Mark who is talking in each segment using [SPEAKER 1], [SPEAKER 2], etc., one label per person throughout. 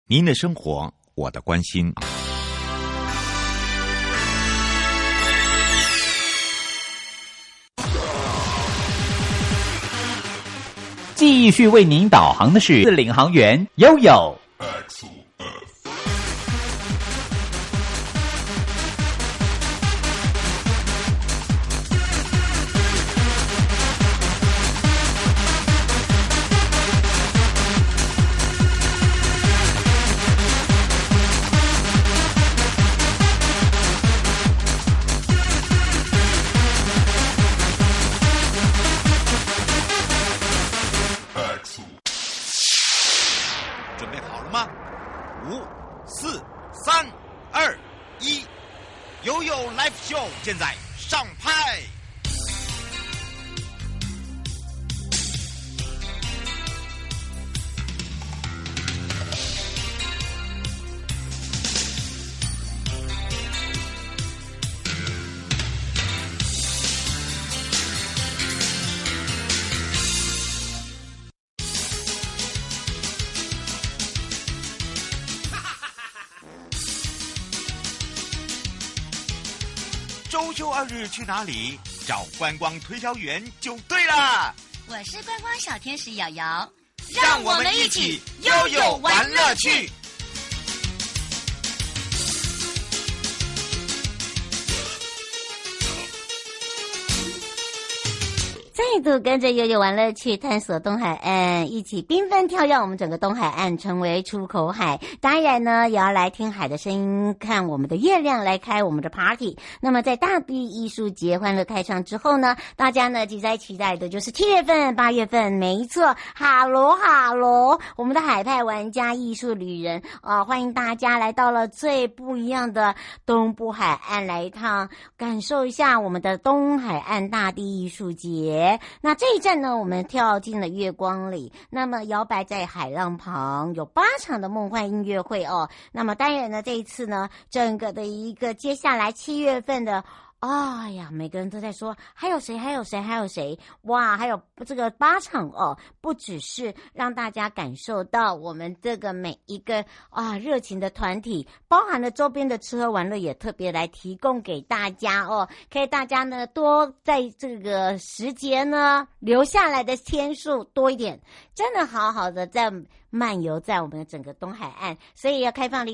[SPEAKER 1] 您的生活，我的关心。
[SPEAKER 2] 继续为您导航的是领航员悠悠。
[SPEAKER 3] 现在上拍。周休2日去哪里？找观光推销员就对了。
[SPEAKER 4] 我是观光小天使瑶瑶，
[SPEAKER 3] 让我们一起悠悠玩乐趣。
[SPEAKER 5] 再度跟着悠悠玩乐趣，探索东海岸，一起缤纷跳跃我们整个东海岸，成为出口海。当然呢，也要来听海的声音，看我们的月亮，来开我们的 party。那么在大地艺术节欢乐开唱之后呢，大家呢急在期待的就是7月份、8月份，没错，哈罗，我们的海派玩家艺术旅人欢迎大家来到了最不一样的东部海岸来一趟，感受一下我们的东海岸大地艺术节。那这一站呢，我们跳进了月光里，那么摇摆在海浪旁，有8场的梦幻音乐会哦。那么当然呢，这一次呢，整个的一个接下来7月份的。哎呀，每个人都在说还有谁哇，还有这个8场哦，不只是让大家感受到我们这个每一个热情的团体，包含了周边的吃喝玩乐也特别来提供给大家哦，可以大家呢多在这个时节呢留下来的天数多一点，真的好好的在漫游在我们的整个东海岸，所以要开放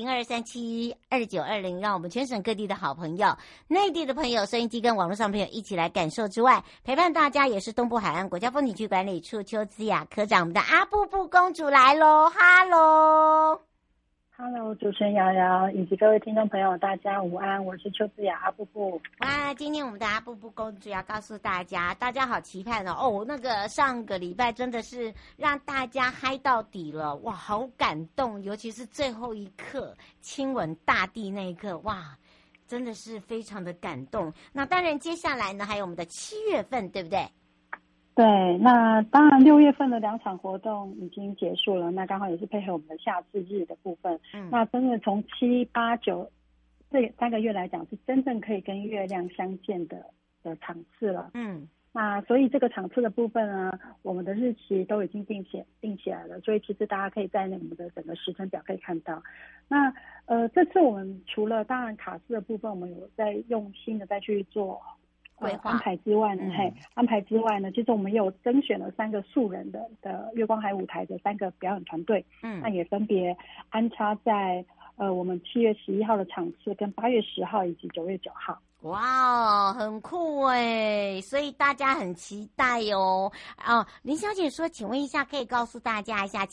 [SPEAKER 5] 02372920，让我们全省各地的好朋友、内地的朋友、收音机跟网络上朋友一起来感受之外，陪伴大家也是东部海岸国家风景区管理处邱姿雅科长，我们的阿布布公主来咯，哈喽。
[SPEAKER 6] Hello， 主持人瑶瑶以及各位听众朋友，大家午安，我是邱姿雅阿布布。
[SPEAKER 5] 哇，今天我们的阿布布公主要告诉大家，大家好期盼哦！那个上个礼拜真的是让大家嗨到底了，哇，好感动，尤其是最后一刻亲吻大地那一刻，哇，真的是非常的感动。那当然，接下来呢，还有我们的7月份，对不对？
[SPEAKER 6] 对，那当然6月份的2场活动已经结束了，那刚好也是配合我们的夏至日的部分。那真的从7、8、9这3个月来讲，是真正可以跟月亮相见的场次了。那所以这个场次的部分呢，我们的日期都已经定起来了，所以其实大家可以在我们的整个时程表可以看到。那这次我们除了当然卡司的部分，我们有在用心的再去做安排之外呢，其实我们也有甄选了3个素人的月光海舞台的3个表演团队，那也分别安插在我们7月11号的场次，跟8月10号以及9月9号。
[SPEAKER 5] 哇，很酷耶，所以大家很期待哦。林小姐说，请问一下，可以告诉大家一下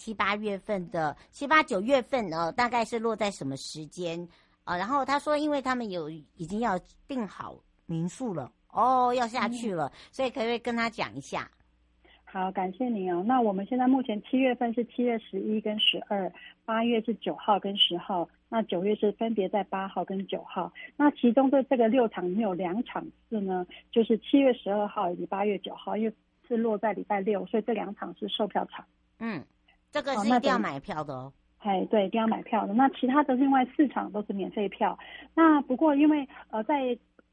[SPEAKER 5] 7、8、9月份大概是落在什么时间？然后她说，因为他们已经要订好民宿了。要下去了，所以可不可以跟他讲一下？
[SPEAKER 6] 好，感谢您哦。那我们现在目前7月份是7月11跟12， 8月是9号跟10号，那9月是分别在8号跟9号。那其中的这个6场里面有2场次呢，就是7月12号以及8月9号，因为是落在礼拜六，所以这2场是售票场。
[SPEAKER 5] 这个是一定要买票的哦。
[SPEAKER 6] 对，一定要买票的。那其他的另外4场都是免费票。那不过因为在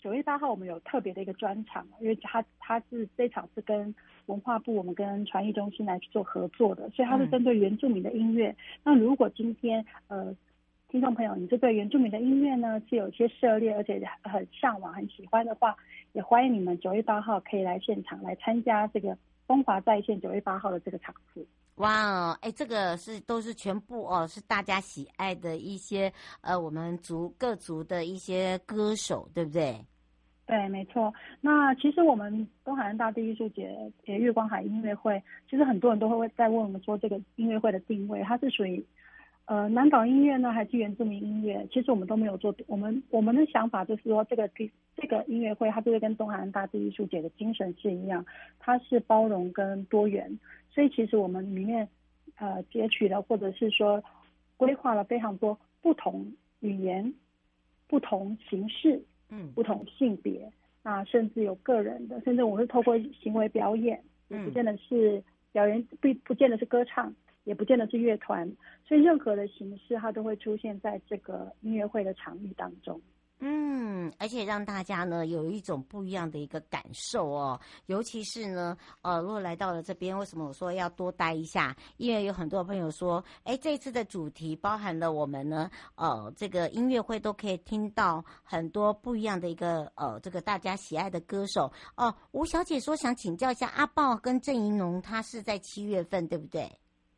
[SPEAKER 6] 9月8号我们有特别的一个专场，因为它是这场是跟文化部我们跟传艺中心来做合作的，所以它是针对原住民的音乐。那如果今天听众朋友，你是对原住民的音乐呢是有一些涉猎，而且很向往、很喜欢的话，也欢迎你们9月8号可以来现场来参加这个风华在线9月8号的这个场次。
[SPEAKER 5] 哇哦，这个都是全部是大家喜爱的一些我们各族的一些歌手，对不对？
[SPEAKER 6] 对，没错。那其实我们东海岸大地艺术节月光海音乐会，其实很多人都会在问我们说这个音乐会的定位，它是属于南港音乐呢，还是原住民音乐？其实我们都没有做。我们的想法就是说，这个音乐会，它就是跟东海岸大地艺术节的精神是一样，它是包容跟多元。所以其实我们里面截取了，或者是说规划了非常多不同语言、不同形式、不同性别，那甚至有个人的，甚至我是透过行为表演，也不见得是表演，不见得是歌唱。也不见得是乐团，所以任何的形式它都会出现在这个音乐会的场域当中。
[SPEAKER 5] 而且让大家呢有一种不一样的一个感受哦，尤其是呢，如果来到了这边，为什么我说要多待一下？因为有很多朋友说，这一次的主题包含了我们呢，这个音乐会都可以听到很多不一样的一个这个大家喜爱的歌手哦。吴小姐说想请教一下阿豹跟郑怡农，他是在7月份，对不对？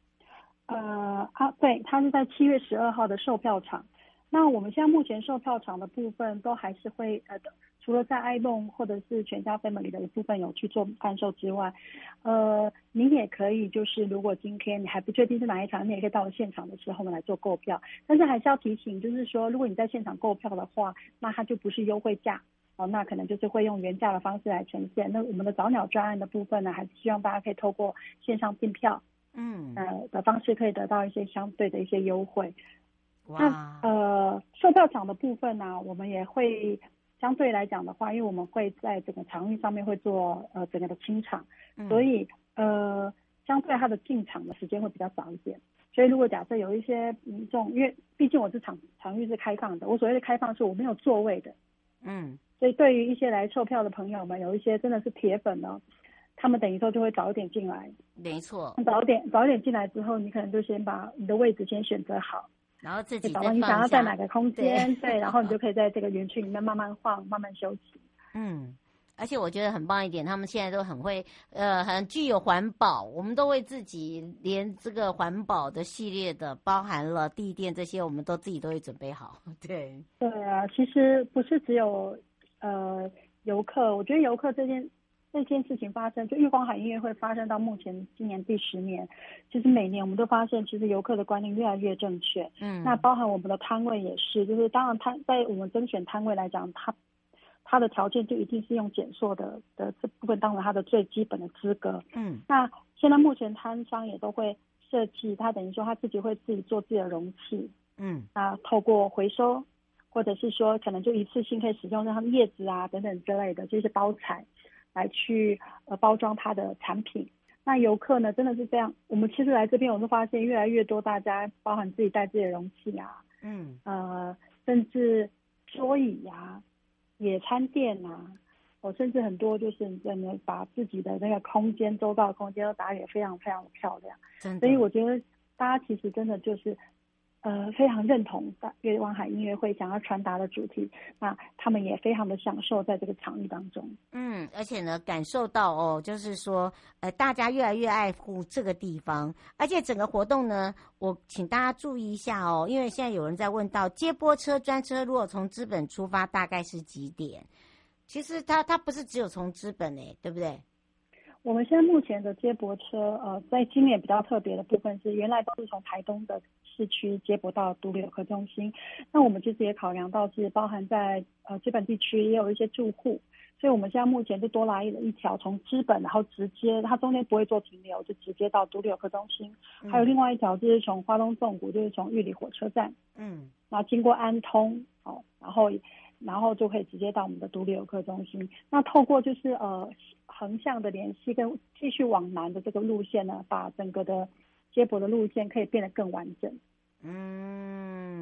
[SPEAKER 6] 对，他是在7月12号的售票场。那我们现在目前售票场的部分都还是会除了在 iPhone 或者是全家 Family 的部分有去做贩售之外，你也可以就是如果今天你还不确定是哪一场，你也可以到了现场的时候呢来做购票。但是还是要提醒，就是说如果你在现场购票的话，那它就不是优惠价。那可能就是会用原价的方式来呈现。那我们的早鸟专案的部分呢，还是希望大家可以透过线上订票的方式可以得到一些相对的一些优惠。那售票场的部分呢，我们也会相对来讲的话，因为我们会在整个场域上面会做整个的清场，所以相对它的进场的时间会比较早一点。所以如果假设有一些民众，因为毕竟我是场域是开放的，我所谓的开放是我没有座位的，所以对于一些来售票的朋友们，有一些真的是铁粉呢，他们等于说就会早一点进来。
[SPEAKER 5] 没错，
[SPEAKER 6] 早一点进来之后，你可能就先把你的位置先选择好，
[SPEAKER 5] 然后自己
[SPEAKER 6] 找到你想要在哪个空间，对，然后你就可以在这个园区里面慢慢晃，慢慢休息。
[SPEAKER 5] 而且我觉得很棒一点，他们现在都很会，很具有环保，我们都为自己连这个环保的系列的，包含了地垫这些，我们都自己都会准备好。对
[SPEAKER 6] 啊，其实不是只有游客，我觉得游客这件事情发生，就月光海音乐会发生到目前今年第10年，其实每年我们都发现，其实游客的观念越来越正确。那包含我们的摊位也是，就是当然在我们甄选摊位来讲，它的条件就一定是用减塑的这部分当成它的最基本的资格。那现在目前摊商也都会设计，他等于说他自己会自己做自己的容器。那透过回收，或者是说可能就一次性可以使用像叶子啊等等之类的这些包材来去包装它的产品。那游客呢真的是这样，我们其实来这边我们发现越来越多大家包含自己带自己的容器啊，甚至桌椅啊、野餐垫啊，甚至很多就是真的把自己的那个空间周遭的空间都打理得非常非常的漂亮。所以我觉得大家其实真的就是非常认同月光海音乐会想要传达的主题，那他们也非常的享受在这个场域当中。
[SPEAKER 5] 而且呢，感受到就是说，大家越来越爱护这个地方，而且整个活动呢，我请大家注意一下因为现在有人在问到接驳车专车如果从资本出发大概是几点？其实它不是只有从资本对不对？
[SPEAKER 6] 我们现在目前的接驳车，在今年比较特别的部分是，原来都是从台东的市区接驳到独立游客中心。那我们其实也考量到是包含在资本地区也有一些住户，所以我们现在目前就多拉了一条从资本，然后直接它中间不会做停留，就直接到独立游客中心。还有另外一条就是从花东纵谷，就是从玉里火车站，然后经过安通，然后就可以直接到我们的独立游客中心。那透过就是横向的联系跟继续往南的这个路线呢，把整个的接驳的路线可以变得更完整。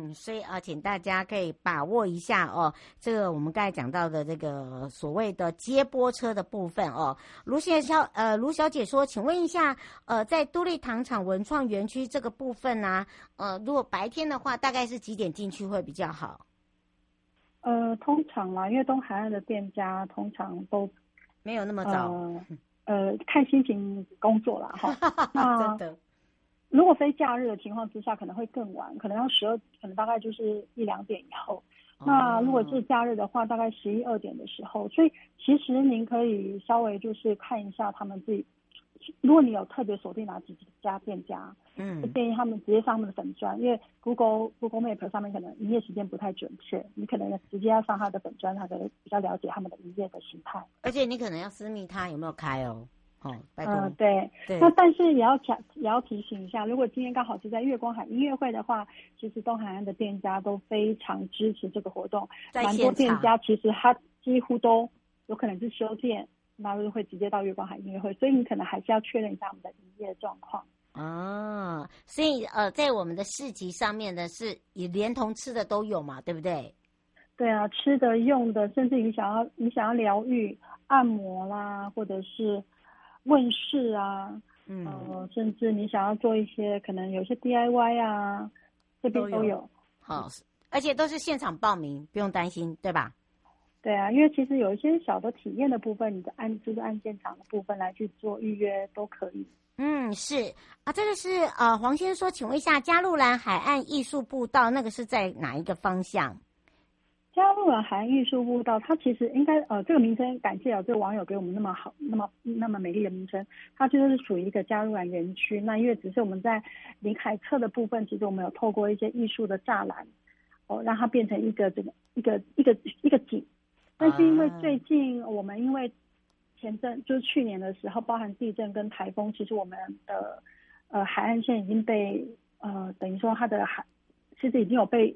[SPEAKER 5] 所以请大家可以把握一下哦，这个我们刚才讲到的这个所谓的接驳车的部分哦。卢小姐说，请问一下，在都立糖厂文创园区这个部分呢，如果白天的话，大概是几点进去会比较好？
[SPEAKER 6] 通常啦，因为东海岸的店家通常都
[SPEAKER 5] 没有那么早，
[SPEAKER 6] 看心情工作啦哈。那
[SPEAKER 5] 真的。
[SPEAKER 6] 如果非假日的情况之下，可能会更晚，可能要可能大概就是1-2点以后。那如果是假日的话，大概11、12点的时候。所以其实您可以稍微就是看一下他们自己，如果你有特别锁定哪几家店家，就建议他们直接上他们的粉专，因为 Google Map 上面可能营业时间不太准确，你可能直接要上他的粉专，他可能比较了解他们的营业的形态。
[SPEAKER 5] 而且你可能要私密他有没有开哦。拜托。
[SPEAKER 6] 对。那但是也要提醒一下，如果今天刚好是在月光海音乐会的话，其实东海岸的店家都非常支持这个活动，蛮多店家其实他几乎都有可能是休店，那就会直接到月光海音乐会，所以你可能还是要确认一下我们的营业状况。
[SPEAKER 5] 所以在我们的市集上面的是也连同吃的都有嘛，对不对？
[SPEAKER 6] 对啊，吃的用的，甚至你想要疗愈按摩啦，或者是问世啊，甚至你想要做一些可能有些 DIY 啊，这边都有。
[SPEAKER 5] 好，而且都是现场报名，不用担心，对吧？
[SPEAKER 6] 对啊，因为其实有一些小的体验的部分，你的按现场的部分来去做预约都可以。
[SPEAKER 5] 是啊，这个是黄先生说，请问一下，加路兰海岸艺术步道那个是在哪一个方向？
[SPEAKER 6] 加路兰海岸艺术步道，它其实应该这个名称，感谢这个网友给我们那么好、那么美丽的名称。它就是属于一个加路兰园区。那因为只是我们在临海侧的部分，其实我们有透过一些艺术的栅栏，让它变成一个这个一个景。但是因为最近我们因为就是去年的时候，包含地震跟台风，其实我们的海岸线已经被等于说它的其实已经有被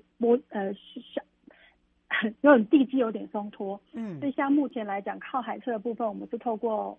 [SPEAKER 6] 有点地基有点松脱，所以像目前来讲，靠海侧的部分，我们是透过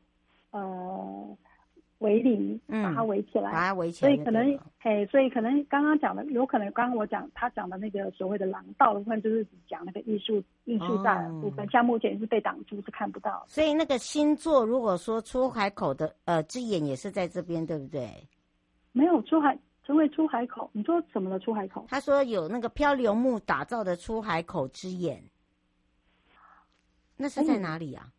[SPEAKER 6] 围篱把它围起来，所以可能刚刚讲的，有可能刚刚他讲的那个所谓的廊道的部分，就是讲那个艺术栅的部分，像目前是被挡住，是看不到。
[SPEAKER 5] 所以那个新作，如果说出海口的之眼也是在这边，对不对？
[SPEAKER 6] 没有成为出海口，你说什么的出海口？
[SPEAKER 5] 他说有那个漂流木打造的出海口之眼，那是在哪里啊？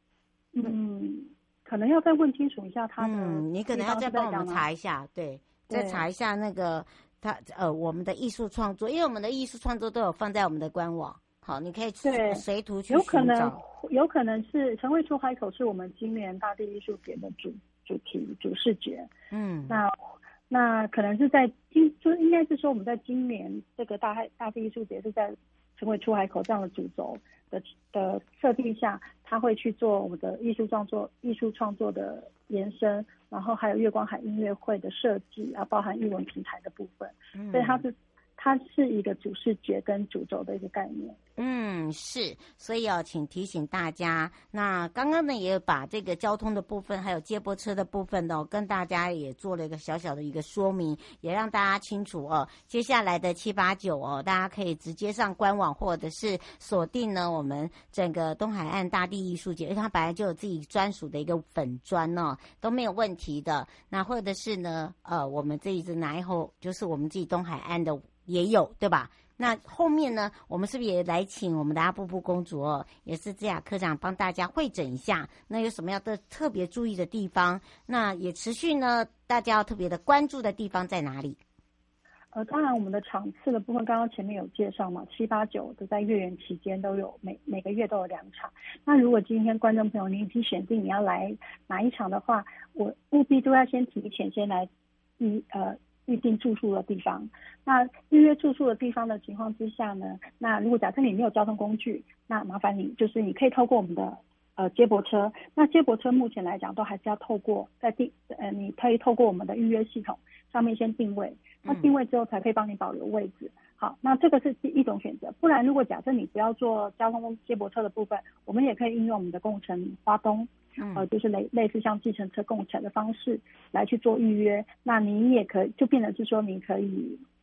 [SPEAKER 6] 可能要再问清楚一下他的。
[SPEAKER 5] 你可能要再帮我们查一下，对，再查一下那个我们的艺术创作，因为我们的艺术创作都有放在我们的官网，好，你可以随图去寻找。
[SPEAKER 6] 有可能是成为出海口是我们今年大地艺术节的主视觉，那可能是在就应该是说我们在今年这个大地艺术节是在成为出海口这样的主轴的设定下，他会去做我们的艺术创作的延伸，然后还有月光海音乐会的设计啊，包含艺文平台的部分，所以它是一个主视觉跟主轴的一个概念。
[SPEAKER 5] 是，所以请提醒大家，那刚刚呢也把这个交通的部分还有接驳车的部分呢，跟大家也做了一个小小的一个说明，也让大家清楚接下来的7、8、9大家可以直接上官网或者是锁定呢我们整个东海岸大地艺术节，因为它本来就有自己专属的一个粉专都没有问题的。那或者是呢我们这一次拿以后就是我们自己东海岸的也有，对吧？那后面呢，我们是不是也来请我们的阿布布公主也是这样科长帮大家会诊一下，那有什么样的特别注意的地方？那也持续呢，大家要特别的关注的地方在哪里？
[SPEAKER 6] 当然我们的场次的部分，刚刚前面有介绍嘛，7、8、9都在月圆期间都有，每个月都有2场。那如果今天观众朋友你已经选定你要来哪一场的话，我务必都要先提前来预定住宿的地方。那预约住宿的地方的情况之下呢，那如果假设你没有交通工具，那麻烦你就是你可以透过我们的接驳车。那接驳车目前来讲都还是要透过你可以透过我们的预约系统上面先定位，那定位之后才可以帮你保留位置。好，那这个是第一种选择。不然如果假设你不要做交通接驳车的部分，我们也可以应用我们的共乘花东就是类似像计程车共乘的方式来去做预约。那你也可以就变成是说你可以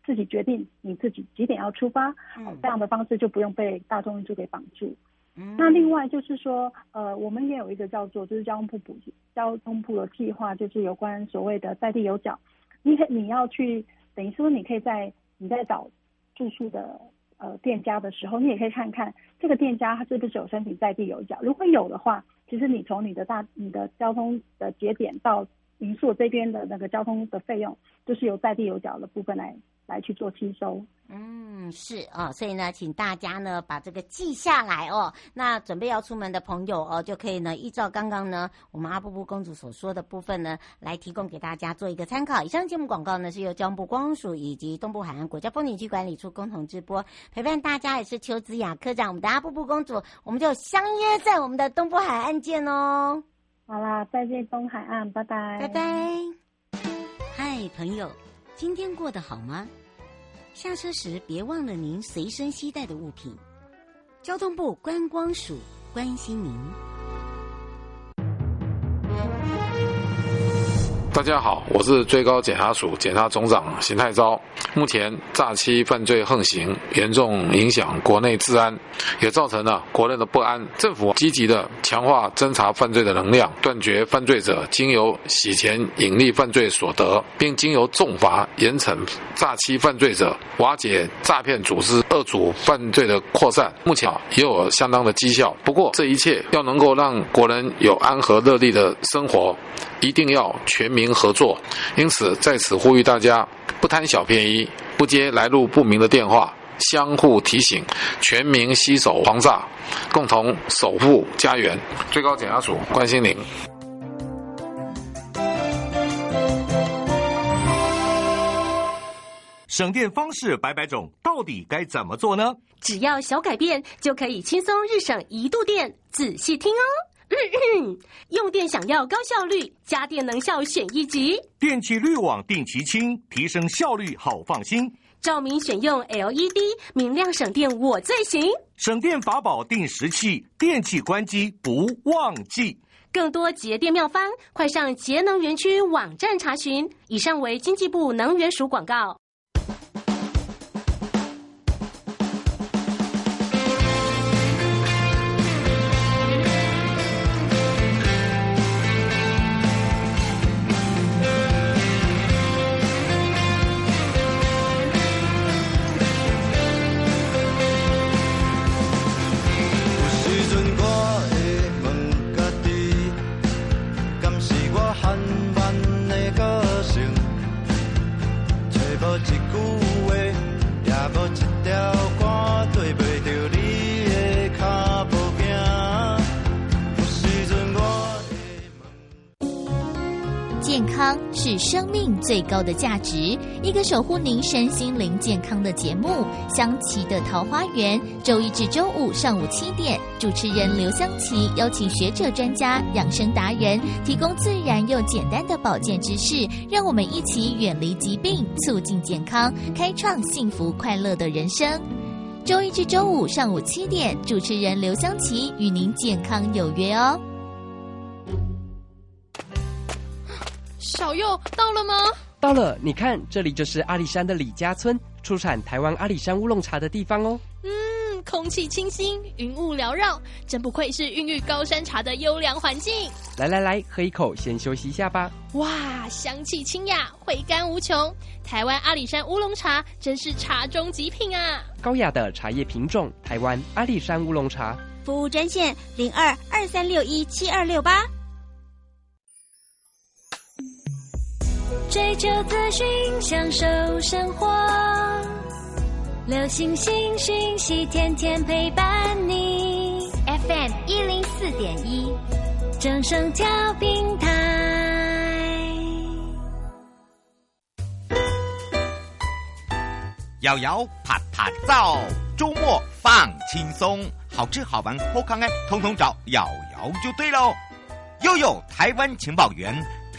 [SPEAKER 6] 自己决定你自己几点要出发，这样的方式就不用被大众运输给绑住。那另外就是说，我们也有一个叫做就是交通部的计划，就是有关所谓的在地有脚。你要去，等于说你可以你在找住宿的店家的时候，你也可以看看这个店家他是不是有申请在地有脚。如果有的话，其实你从你的交通的节点到民宿这边的那个交通的费用，就是由在地有脚的部分来去做吸收。
[SPEAKER 5] 是哦，所以呢，请大家呢把这个记下来哦。那准备要出门的朋友哦，就可以呢依照刚刚呢我们阿布布公主所说的部分呢，来提供给大家做一个参考。以上节目广告呢是由交通部观光署以及东部海岸国家风景区管理处共同直播，陪伴大家也是邱姿雅科长，我们的阿布布公主，我们就相约在我们的东部海岸见哦。
[SPEAKER 6] 好啦，再见东海岸，拜拜，
[SPEAKER 5] 拜拜。嗨，朋友，今天过得好吗？下车时别忘了您随身携带的物品。交通部观光署关心您。
[SPEAKER 7] 大家好，我是最高检察署检察总长邢太昭。目前诈欺犯罪横行，严重影响国内治安，也造成了国内的不安。政府积极的强化侦查犯罪的能量，断绝犯罪者经由洗钱隐匿犯罪所得，并经由重罚严惩诈欺犯罪者，瓦解诈骗组织恶组犯罪的扩散。目前也有相当的绩效。不过这一切要能够让国人有安和乐利的生活，一定要全民合作。因此在此呼吁大家，不贪小便宜，不接来路不明的电话，相互提醒，全民携手防诈，共同守护家园。最高检察署关心您。
[SPEAKER 8] 省电方式百百种，到底该怎么做呢？
[SPEAKER 9] 只要小改变，就可以轻松日省1度电。仔细听哦。用电想要高效率，家电能效选一级。
[SPEAKER 8] 电气滤网定期清，提升效率好放心。
[SPEAKER 9] 照明选用 LED， 明亮省电我最行。
[SPEAKER 8] 省电法宝定时器，电器关机不忘记。
[SPEAKER 9] 更多节电妙方，快上节能园区网站查询。以上为经济部能源署广告。
[SPEAKER 10] 健康是生命最高的价值，一个守护您身心灵健康的节目《香琪的桃花源》，周一至周五上午7点，主持人刘香琪邀请学者专家、养生达人，提供自然又简单的保健知识，让我们一起远离疾病，促进健康，开创幸福快乐的人生。周一至周五上午7点，主持人刘香琪与您健康有约哦。
[SPEAKER 11] 小佑到了吗？
[SPEAKER 12] 到了，你看，这里就是阿里山的李家村，出产台湾阿里山乌龙茶的地方哦。
[SPEAKER 11] 空气清新，云雾缭绕，真不愧是孕育高山茶的优良环境。
[SPEAKER 12] 来，喝一口，先休息一下吧。
[SPEAKER 11] 哇，香气清雅，回甘无穷。台湾阿里山乌龙茶真是茶中极品啊！
[SPEAKER 12] 高雅的茶叶品种，台湾阿里山乌龙茶。
[SPEAKER 5] 服务专线0223617268。
[SPEAKER 13] 追求资讯，享受生活，流行新讯息，天天陪伴你。FM 104.1，正声调频台。
[SPEAKER 3] 摇摇啪啪照，周末放轻松，好吃好玩好康通通找瑶瑶就对喽。悠悠台湾情报员，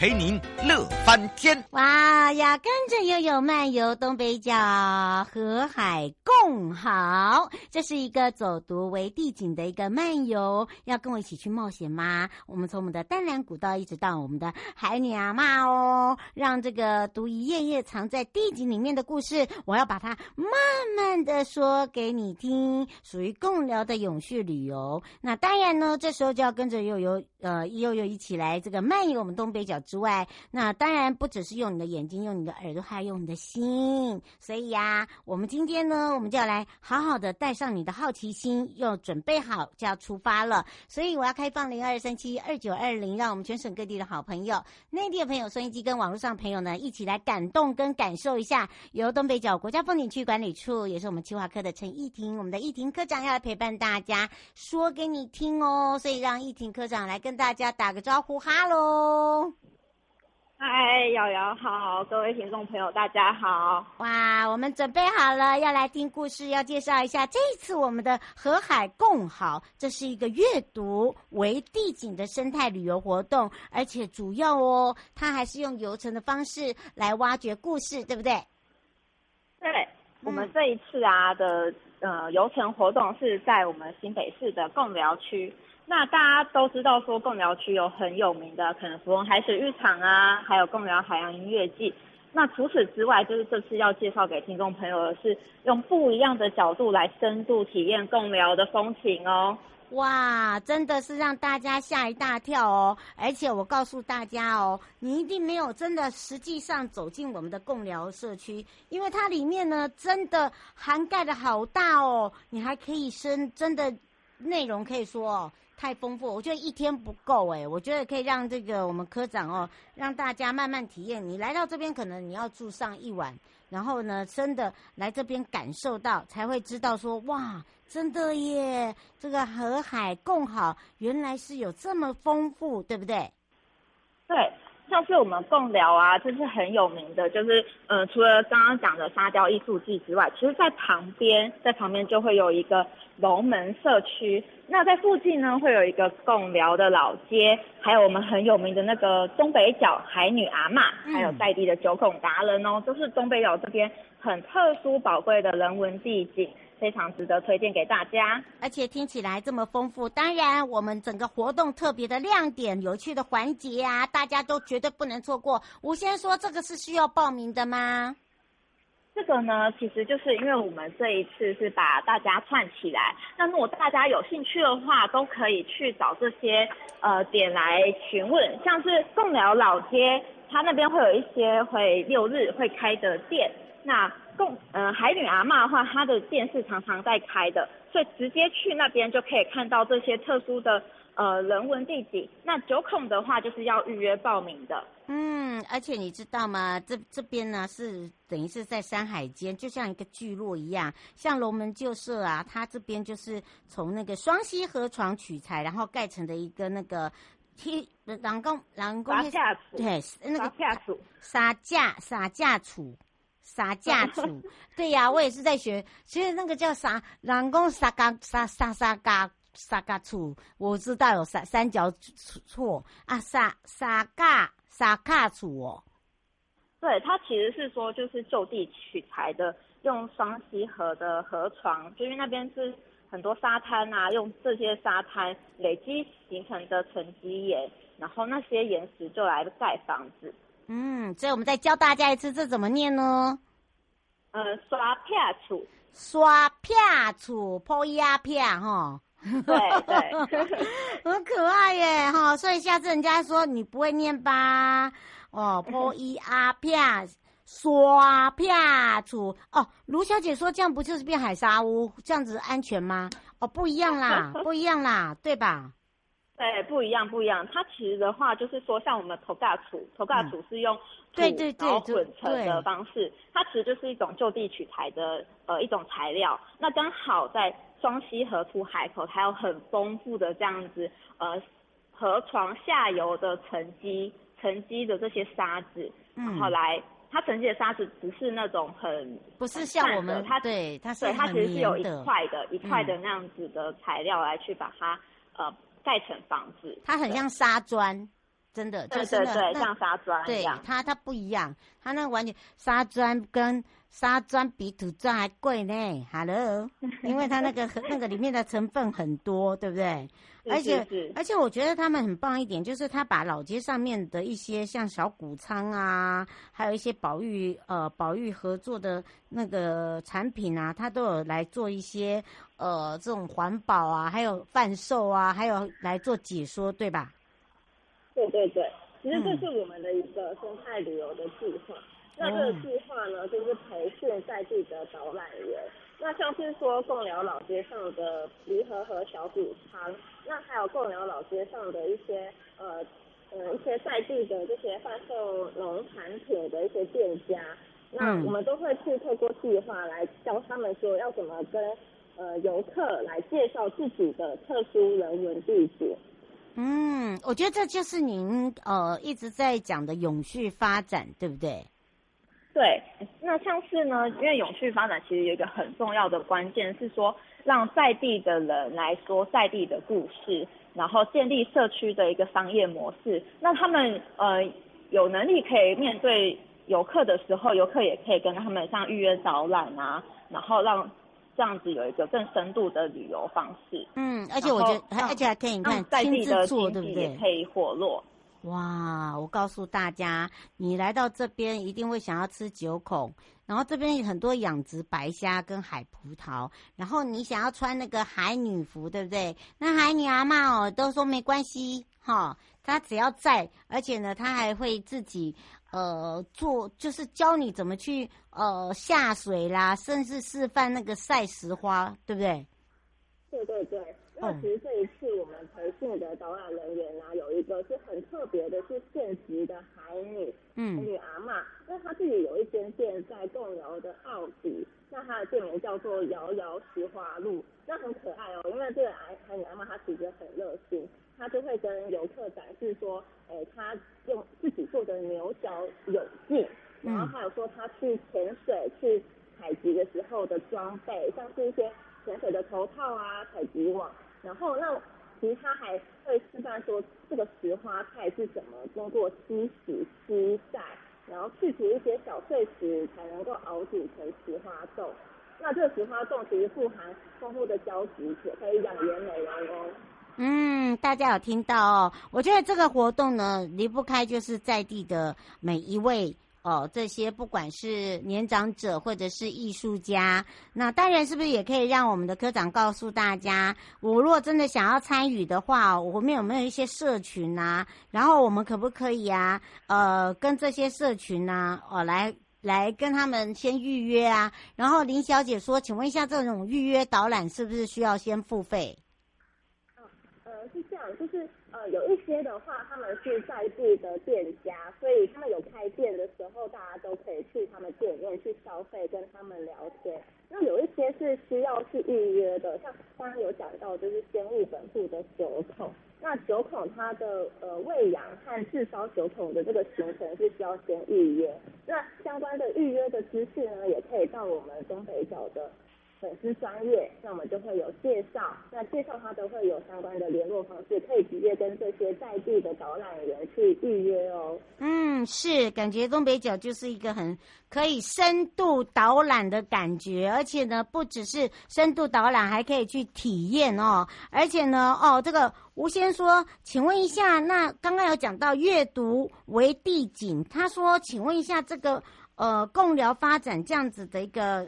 [SPEAKER 3] 陪您乐翻天。
[SPEAKER 5] 哇呀，跟着悠悠漫游东北角，河海共好，这是一个走读为地景的一个漫游，要跟我一起去冒险吗？我们从我们的淡蓝古道一直到我们的海女阿嬷哦，让这个独一页页藏在地景里面的故事，我要把它慢慢的说给你听，属于共聊的永续旅游。那当然呢，这时候就要跟着悠悠一起来这个漫游我们东北角之外，那当然不只是用你的眼睛，用你的耳朵，还要用你的心。所以呀，我们今天呢，我们就要来好好的带上你的好奇心，又准备好就要出发了。所以我要开放02372920，让我们全省各地的好朋友、内地的朋友、收音机跟网络上的朋友呢，一起来感动跟感受一下。由东北角国家风景区管理处，也是我们企划科的陈义婷，我们的义婷科长要来陪伴大家，说给你听哦。所以让义婷科长来跟大家打个招呼，哈喽。
[SPEAKER 14] 嗨，瑶瑶好，各位听众朋友大家好。
[SPEAKER 5] 哇，我们准备好了，要来听故事，要介绍一下这一次我们的河海共好，这是一个阅读为地景的生态旅游活动，而且主要哦，它还是用游程的方式来挖掘故事，对不对？
[SPEAKER 14] 对，我们这一次的游程活动是在我们新北市的贡寮区。那大家都知道说贡寮区有很有名的可能芙蓉海水浴场啊，还有贡寮海洋音乐季。那除此之外，就是这次要介绍给听众朋友的是用不一样的角度来深度体验贡寮的风情哦。
[SPEAKER 5] 哇，真的是让大家吓一大跳哦！而且我告诉大家哦，你一定没有真的实际上走进我们的贡寮社区，因为它里面呢真的涵盖的好大哦，你还可以真的内容可以说哦太丰富，我觉得一天不够哎，我觉得可以让这个我们科长哦，让大家慢慢体验。你来到这边，可能你要住上一晚，然后呢，真的来这边感受到，才会知道说哇，真的耶，这个河海共好，原来是有这么丰富，对不对？
[SPEAKER 14] 对。像是我们贡寮这是很有名的，就是除了刚刚讲的沙雕艺术季之外，其实在旁边就会有一个龙门社区。那在附近呢，会有一个贡寮的老街，还有我们很有名的那个东北角海女阿嬷，还有在地的九孔达人哦，都是东北角这边很特殊宝贵的人文地景。非常值得推荐给大家，
[SPEAKER 5] 而且听起来这么丰富，当然我们整个活动特别的亮点、有趣的环节大家都绝对不能错过。我先说这个是需要报名的吗？
[SPEAKER 14] 这个呢，其实就是因为我们这一次是把大家串起来，那如果大家有兴趣的话，都可以去找这些点来询问，像是贡寮老街，它那边会有一些会6日会开的店，那海女阿嬷的话，她的店是常常在开的，所以直接去那边就可以看到这些特殊的人文地景。那九孔的话，就是要预约报名的。
[SPEAKER 5] 而且你知道吗？这边呢是等于是在山海间，就像一个聚落一样。像龙门旧社它这边就是从那个双溪河床取材，然后盖成的一个那个人工对那个沙架厝，对呀，我也是在学。其实那个叫啥，人工沙架厝，我知道有三角厝沙架厝哦。
[SPEAKER 14] 对，它其实是说就是就地取材的，用双溪河的河床，就因为那边是很多沙滩用这些沙滩累积形成的沉积岩，然后那些岩石就来盖房子。
[SPEAKER 5] 所以我们再教大家一次，这怎么念呢？
[SPEAKER 14] 刷片
[SPEAKER 5] 厝，破呀片哈。
[SPEAKER 14] 对，
[SPEAKER 5] 很可爱耶哈。所以下次人家说你不会念吧？破呀片，刷片厝。卢小姐说这样不就是变海沙屋？这样子安全吗？不一样啦，对吧？
[SPEAKER 14] 对，不一样。它其实的话就是说，像我们头盖土是用土然后混成的方式，它其实就是一种就地取材的一种材料。那刚好在双溪河出海口，它有很丰富的这样子河床下游的沉积的这些沙子，然后它沉积的沙子不是那种
[SPEAKER 5] 不是像我们它是
[SPEAKER 14] 它其实是有一块的那样子的材料来去把它盖成房子，
[SPEAKER 5] 它很像沙砖， 真的，
[SPEAKER 14] 对
[SPEAKER 5] 就是
[SPEAKER 14] 对，像沙砖一样。
[SPEAKER 5] 对，它不一样，它那完全沙砖跟沙砖比土砖还贵呢 ，Hello， 因为它那个里面的成分很多，对不对？而且我觉得他们很棒一点，就是他把老街上面的一些像小谷仓啊，还有一些保育合作的那个产品啊，他都有来做一些这种环保啊，还有贩售啊，还有来做解说，对吧？
[SPEAKER 14] 对对对，其实这是我们的一个生态旅游的计划。那这个计划呢，就是培训在地的导览员。那像是说贡寮老街上的离合和小谷仓，那还有贡寮老街上的一些一些在地的这些贩售农产品的一些店家，那我们都会去透过计划来教他们说要怎么跟游客来介绍自己的特殊人文地景。
[SPEAKER 5] 我觉得这就是您一直在讲的永续发展，对不对？
[SPEAKER 14] 对，那像是呢，因为永续发展其实有一个很重要的关键是说，让在地的人来说在地的故事，然后建立社区的一个商业模式。那他们有能力可以面对游客的时候，游客也可以跟他们像预约导览啊，然后让这样子有一个更深度的旅游方式。
[SPEAKER 5] 而且我觉得，而且还可以你看
[SPEAKER 14] 在地的
[SPEAKER 5] 做，对不对？
[SPEAKER 14] 也可以活络。
[SPEAKER 5] 哇，我告诉大家，你来到这边一定会想要吃九孔，然后这边有很多养殖白虾跟海葡萄，然后你想要穿那个海女服，对不对？那海女阿嬷都说没关系哈，她只要在，而且呢，她还会自己做，就是教你怎么去下水啦，甚至示范那个晒石花，对不对？
[SPEAKER 14] 对对对。那其实这一次我们培训的导览人员啊，有一个是很特别的，是现职的海女阿嬷。那她自己有一间店在贡寮的奥迪，那她的店名叫做摇摇石花路，那很可爱哦。因为这个海女阿嬷她其实很热心，她就会跟游客展示说，她用自己做的牛角泳镜，然后还有说她去潜水去采集的时候的装备，像是一些潜水的头套啊、采集网。然后那其实他还会示范说这个石花菜是怎么经过吸洗、吸晒，然后去除一些小碎石才能够熬煮成石花冻。那这个石花冻其实富含丰富的胶质，也可以养颜美容哦。
[SPEAKER 5] 大家有听到哦？我觉得这个活动呢，离不开就是在地的每一位这些不管是年长者或者是艺术家，那当然是不是也可以让我们的科长告诉大家，我如果真的想要参与的话，我们有没有一些社群啊？然后我们可不可以啊，跟这些社群啊，来跟他们先预约啊？然后林小姐说，请问一下，这种预约导览是不是需要先付费？
[SPEAKER 14] 是这样，就是有一些的话，他们是在地的店家，所以他们有开店的时候，大家都可以去他们店里面去消费，跟他们聊天。那有一些是需要去预约的，像刚刚有讲到，就是先入本部的九孔。那九孔它的喂养和炙烧九孔的这个行程是需要先预约。那相关的预约的资讯呢，也可以到我们东北角的粉丝专页，那我们就会有介绍，那介绍它都会有相关的联络方式，可以直接跟这些在地的导览员去预约哦。
[SPEAKER 5] 是，感觉东北角就是一个很可以深度导览的感觉，而且呢，不只是深度导览，还可以去体验哦。而且呢，这个吴先说，请问一下，那刚刚有讲到阅读为地景，他说，请问一下这个。贡寮发展这样子的一个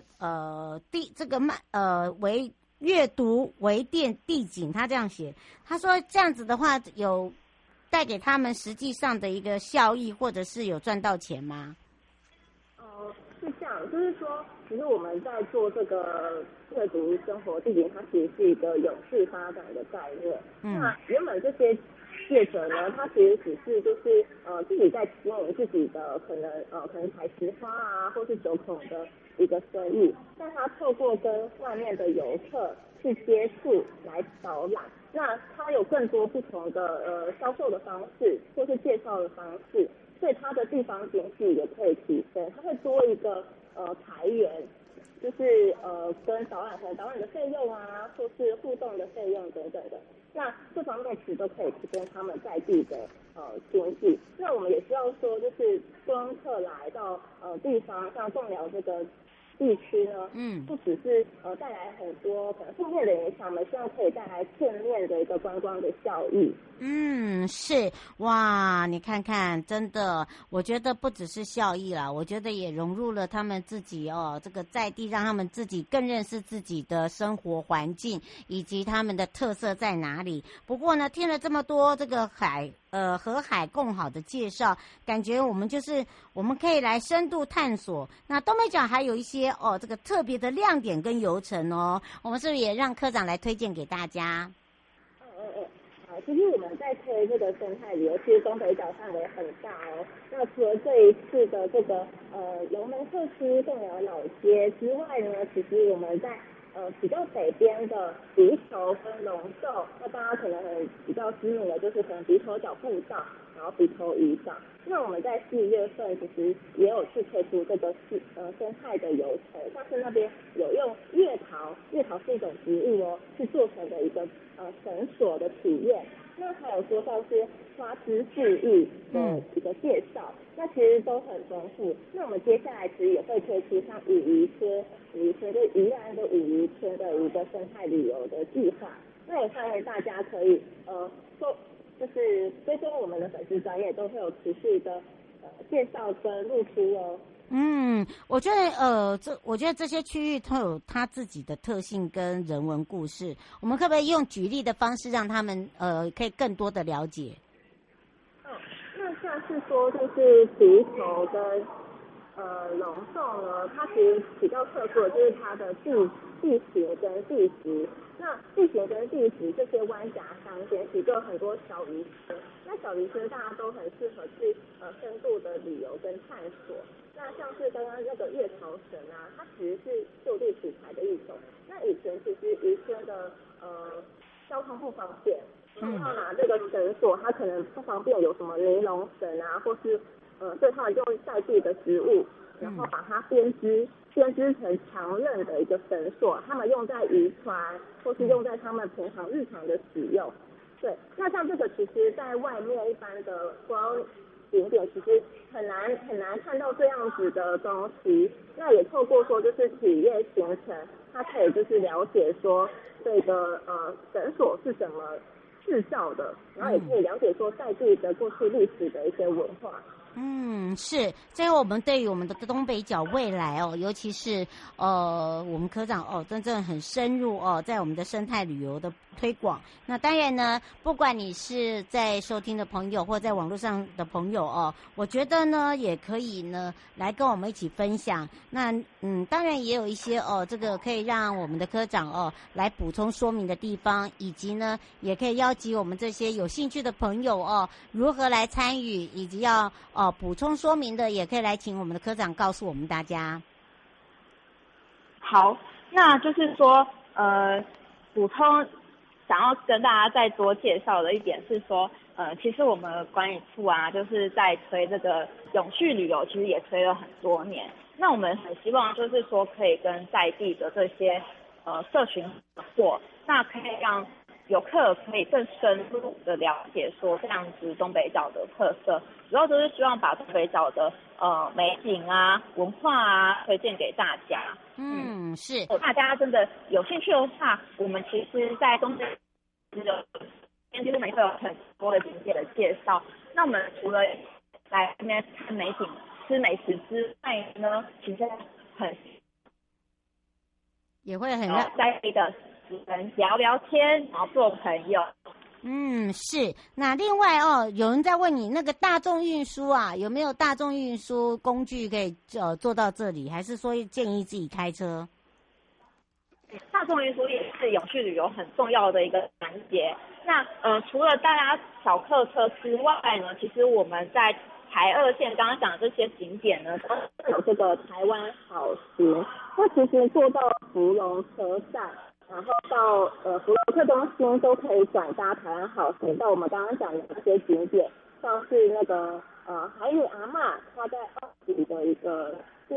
[SPEAKER 5] 为阅读为地景，他这样写，他说这样子的话有带给他们实际上的一个效益，或者是有赚到钱吗？
[SPEAKER 14] 是这样，就是说，其实我们在做这个阅读生活地景，它其实是一个永续发展的概念。那原本这些业者呢，他其实只是就是自己在经营自己的可能采石花啊，或是九孔的一个生意，但他透过跟外面的游客去接触来导览，那他有更多不同的销售的方式或是介绍的方式，所以他的地方经济也可以提升，他会多一个财源。就是跟导览的费用啊，或是互动的费用等等的。 那这方面其实都可以提供他们在地的经济。那我们也希望说，就是观光客来到地方，像贡寮这个地区呢，不只是带来很多可能负面的影响，我们希望可以带来正面的一个观光的效益。
[SPEAKER 5] 是哇，你看看，真的，我觉得不只是效益啦，我觉得也融入了他们自己这个在地，让他们自己更认识自己的生活环境以及他们的特色在哪里。不过呢，听了这么多这个和海共好的介绍，感觉我们可以来深度探索。那东北角还有一些这个特别的亮点跟游程我们是不是也让科长来推荐给大家？
[SPEAKER 14] 其实我们在推这个生态旅游，其实东北角范围很大那除了这一次的这个龙门特区贡寮老街之外呢，其实我们在比较北边的鼻头跟龙寿，那大家可能比较知名的就是可能鼻头角步道，然后鼻头渔港。那我们在4月份其实也有去推出这个生态的游程，像是那边有用月桃是一种植物去做成的一个绳索的体验。那还有说像是花枝治愈的一个介绍，那其实都很丰富。那我们接下来其实也会推出像五渔村就宜兰的五渔村的一个生态旅游的计划。那也欢迎大家可以就是追踪我们的粉丝专页，都会有持续的介绍跟露出
[SPEAKER 5] 我觉得这些区域都有它自己的特性跟人文故事，我们可不可以用举例的方式让他们可以更多的了解？
[SPEAKER 14] 那像是说就是鼻头跟龙寿呢，它其实比较特殊的就是它的地形跟地质。那地形跟地质这些湾峡乡间，其实就有很多小渔村。那小渔村大家都很适合去深度的旅游跟探索。那像是刚刚那个月桃绳它其实是就地取材的一种。那以前其实渔村的交通不方便，要拿这个绳索，它可能不方便有什么尼龙绳或是所以他们用在地的植物，然后把它编织成长韧的一个绳索，他们用在渔船或是用在他们平常日常的使用。对，那像这个其实在外面一般的观光景点其实很难看到这样子的东西。那也透过说就是体验行程，他可以就是了解说这个绳索是怎么制造的，然后也可以了解说在地的过去历史的一些文化。
[SPEAKER 5] 是，所以我们对于我们的东北角未来尤其是我们科长真正很深入在我们的生态旅游的推广。那当然呢，不管你是在收听的朋友或在网络上的朋友我觉得呢也可以呢来跟我们一起分享。那当然也有一些这个可以让我们的科长来补充说明的地方，以及呢也可以邀集我们这些有兴趣的朋友如何来参与，以及要补充说明的，也可以来请我们的科长告诉我们大家。
[SPEAKER 14] 好，那就是说补充想要跟大家再多介绍的一点是说其实我们管理处就是在推这个永续旅游，其实也推了很多年。那我们很希望就是说可以跟在地的这些社群合作，那可以让游客可以更深入的了解说这样子东北角的特色，主要就是希望把东北角的美景文化推荐给大家。
[SPEAKER 5] 是，
[SPEAKER 14] 大家真的有兴趣的话，我们其实在东北其实每会有很多的景点的介绍。那我们除了来这边看美景吃美食之外呢，其实
[SPEAKER 5] 也会很
[SPEAKER 14] 在地的人聊聊天，然后做朋友。
[SPEAKER 5] 是。那另外有人在问你那个大众运输有没有大众运输工具可以做到这里，还是说建议自己开车？
[SPEAKER 14] 大众运输也是永续旅游很重要的一个环节。那除了大家小客车之外呢，其实我们在台2线刚刚讲的这些景点呢，都有这个台湾好行。那其实坐到福隆车站，然后到福隆客中心都可以转搭台湾好行到我们刚刚讲的那些景点，像是那个海女阿嬷她在2级的一个店，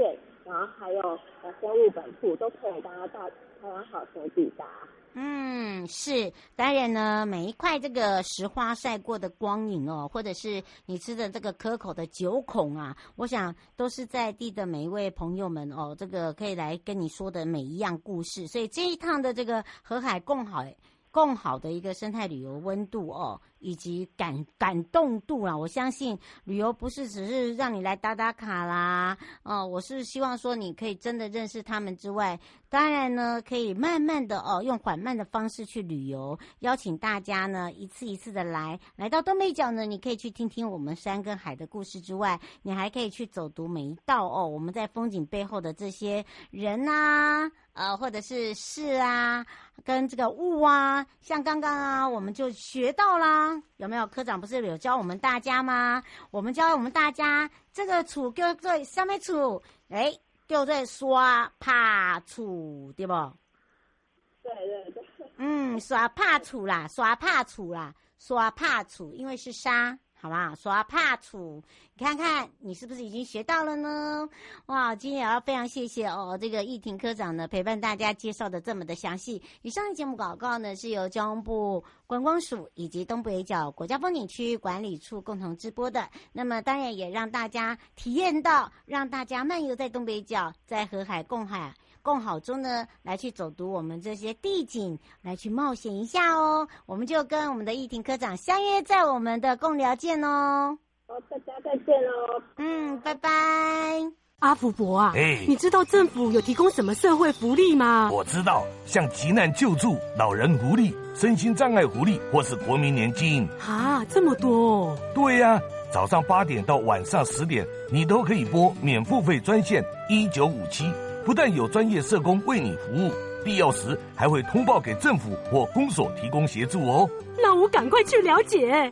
[SPEAKER 14] 然后还有生物本铺都可以到台湾好车抵达。
[SPEAKER 5] 是，当然呢，每一块这个石花晒过的光影哦，或者是你吃的这个可口的九孔啊，我想都是在地的每一位朋友们哦，这个可以来跟你说的每一样故事。所以这一趟的这个河海共好的一个生态旅游温度哦，以及感动度啦，我相信旅游不是只是让你来打打卡啦，我是希望说你可以真的认识他们之外，当然呢可以慢慢的用缓慢的方式去旅游，邀请大家呢一次一次的来到东北角呢，你可以去听听我们山跟海的故事之外，你还可以去走读每一道我们在风景背后的这些人啊，或者是事啊，跟这个物啊，像刚刚啊，我们就学到啦，有没有？科长不是有教我们大家吗？我们教我们大家，这个厝叫做什么厝？叫做沙帕厝，对不？
[SPEAKER 14] 对。
[SPEAKER 5] 沙帕厝啦，沙帕厝，因为是沙。好吧，刷帕楚，你看看你是不是已经学到了呢？哇，今天也要非常谢谢这个义庭科长呢陪伴大家介绍的这么的详细。以上的节目广告呢是由交通部观光署以及东北角国家风景区管理处共同直播的。那么当然也让大家体验到，让大家漫游在东北角，在河海共好中呢，来去走读我们这些地景，来去冒险一下哦。我们就跟我们的义庭科长相约在我们的共聊见哦。
[SPEAKER 14] 好，大家再见哦。
[SPEAKER 5] 拜拜。
[SPEAKER 9] 阿福伯啊，你知道政府有提供什么社会福利吗？
[SPEAKER 8] 我知道，像急难救助、老人福利、身心障碍福利，或是国民年金。
[SPEAKER 9] 这么多哦。
[SPEAKER 8] 对呀，早上8点到晚上10点，你都可以拨免付费专线1957。不但有专业社工为你服务，必要时还会通报给政府或公所提供协助哦。
[SPEAKER 9] 那我赶快去了解。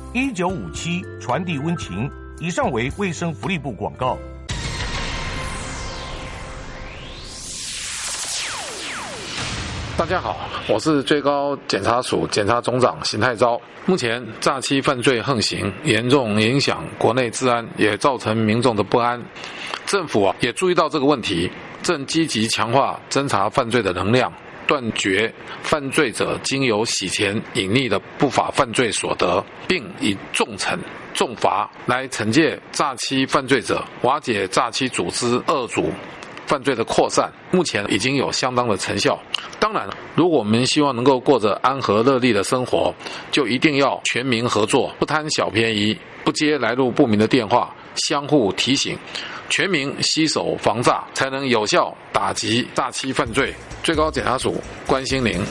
[SPEAKER 8] 1957传递温情，以上为卫生福利部广告。
[SPEAKER 7] 大家好，我是最高检察署检察总长邢泰钊。目前诈欺犯罪横行，严重影响国内治安，也造成民众的不安。政府也注意到这个问题，正积极强化侦查犯罪的能量，断绝犯罪者经由洗钱隐匿的不法犯罪所得，并以重惩重罚来惩戒诈欺犯罪者，瓦解诈欺组织恶组犯罪的扩散，目前已经有相当的成效。当然，如果我们希望能够过着安和乐利的生活，就一定要全民合作，不贪小便宜，不接来路不明的电话，相互提醒，全民携手防诈，才能有效打击诈欺犯罪。最高检察署关心您。